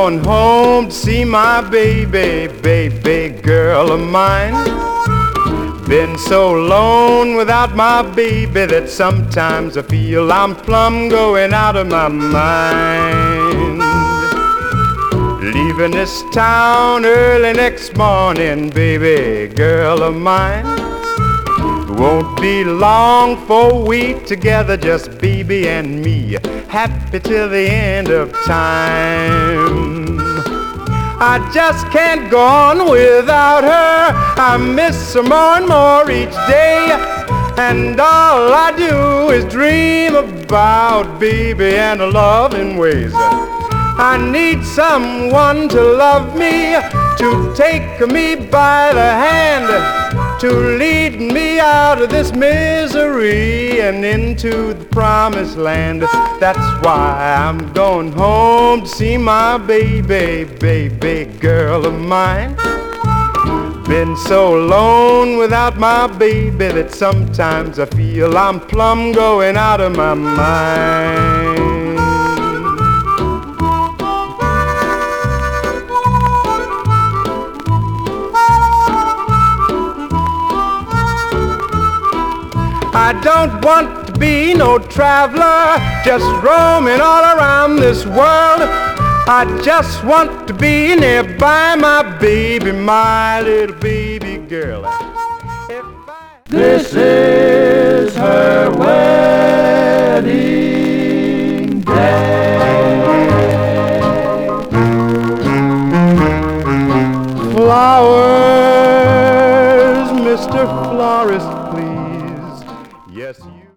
going home to see my baby, baby girl of mine. Been so alone without my baby that sometimes I feel I'm plumb going out of my mind. Leaving this town early next morning, baby girl of mine. Won't be long for we together, just baby and me, happy till the end of time. I just can't go on without her. I miss her more and more each day, and all I do is dream about baby and her loving ways. I need someone to love me, to take me by the hand, to lead me out of this misery and into the promised land. That's why I'm going home to see my baby, baby girl of mine. Been so alone without my baby that sometimes I feel I'm plumb going out of my mind. I don't want to be no traveler, just roaming all around this world. I just want to be nearby my baby, my little baby girl. This is her wedding day. Flowers, Mr. Florist, please. Yes, you.